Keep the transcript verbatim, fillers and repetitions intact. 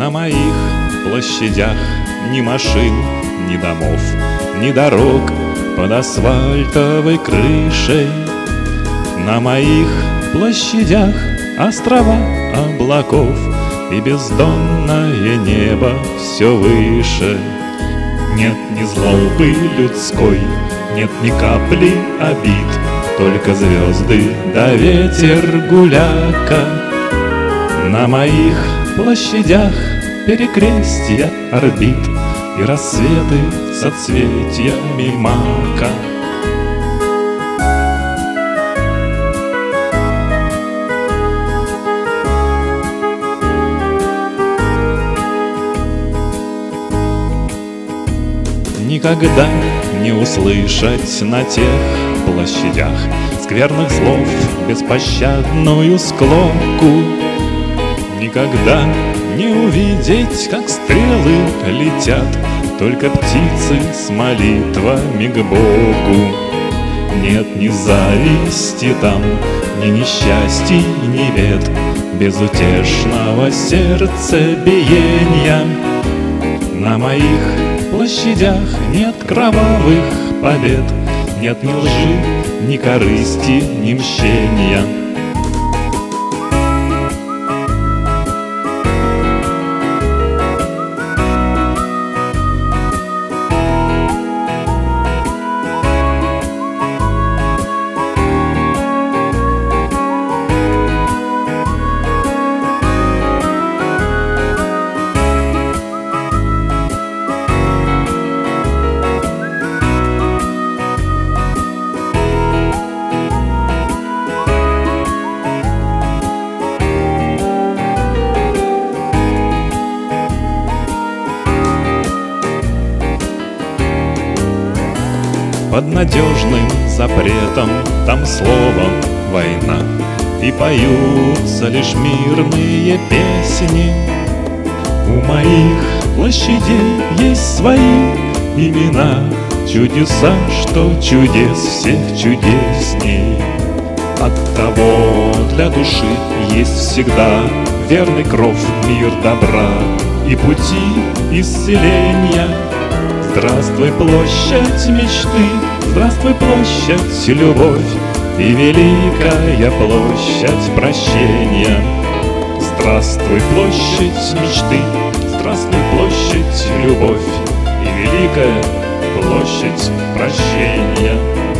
На моих площадях ни машин, ни домов, ни дорог под асфальтовой крышей. На моих площадях острова облаков и бездонное небо все выше. Нет ни злобы людской, нет ни капли обид, только звезды да ветер гуляка. На моих площадях перекрестья орбит и рассветы соцветиями мака. Никогда не услышать на тех площадях скверных слов, беспощадную склоку. Никогда не увидеть, как стрелы летят, только птицы с молитвами к Богу. Нет ни зависти там, ни несчастий, ни бед, безутешного сердцебиения. На моих площадях нет кровавых побед, нет ни лжи, ни корысти, ни мщения. Под надежным запретом там словом война, и поются лишь мирные песни. У моих площадей есть свои имена, чудеса, что чудес всех чудесней. Оттого для души есть всегда верный кров, мир добра и пути исцеления. Здравствуй, площадь мечты, здравствуй, площадь любовь и великая площадь прощения. Здравствуй, площадь мечты, здравствуй, площадь любовь и великая площадь прощения.